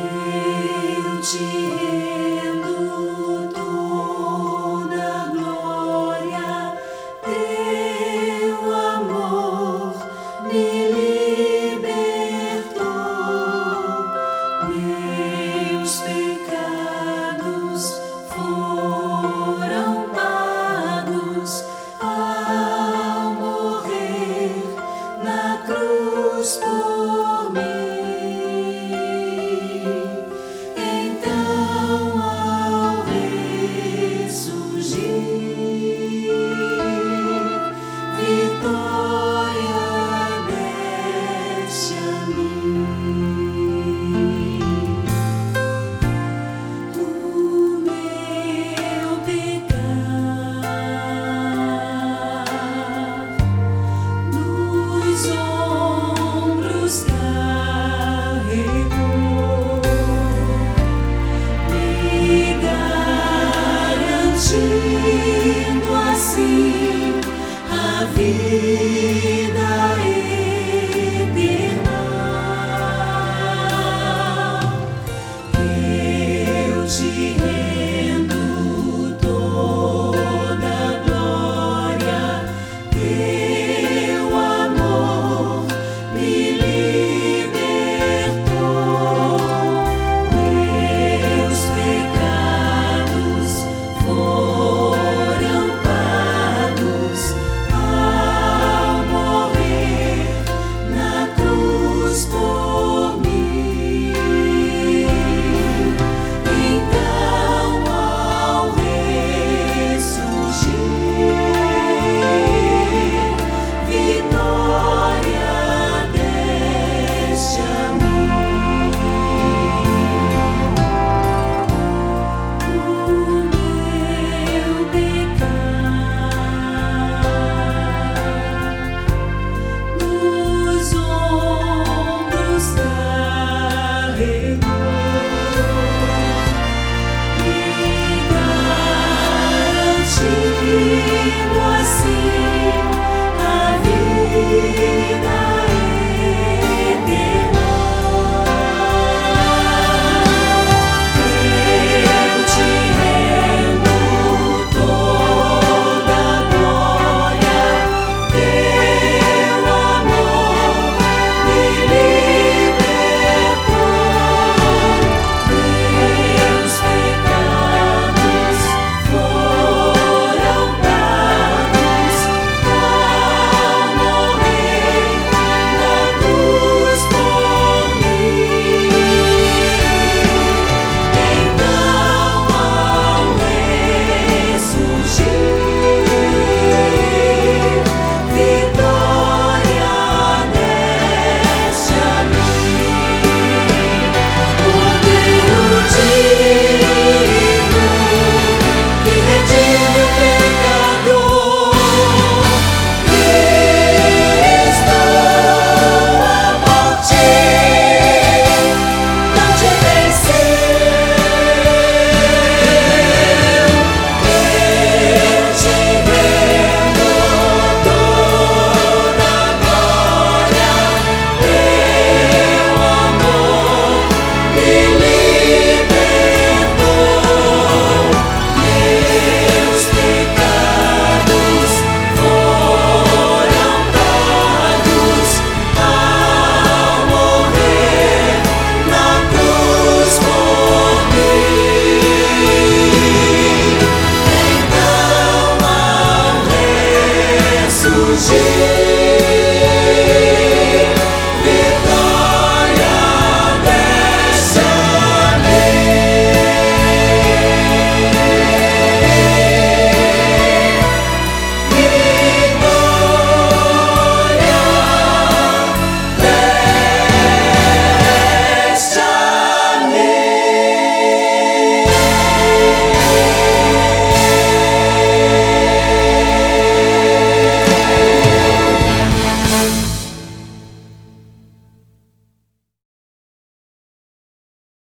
Eu te rendo toda a glória, teu amor me libertou, meus pecados foram pagos ao morrer na cruz por mim. Vitória desce a mim. O meu pecar nos ombros carregou, me garantindo assim a vida eterna. Eu te rendo toda a glória, teu amor me libertou, meus pecados foram pagos ao morrer na cruz por mim. Então, ao ressurgir, vitória deste a mim. O meu pecar nos ombros carregou, me garantiu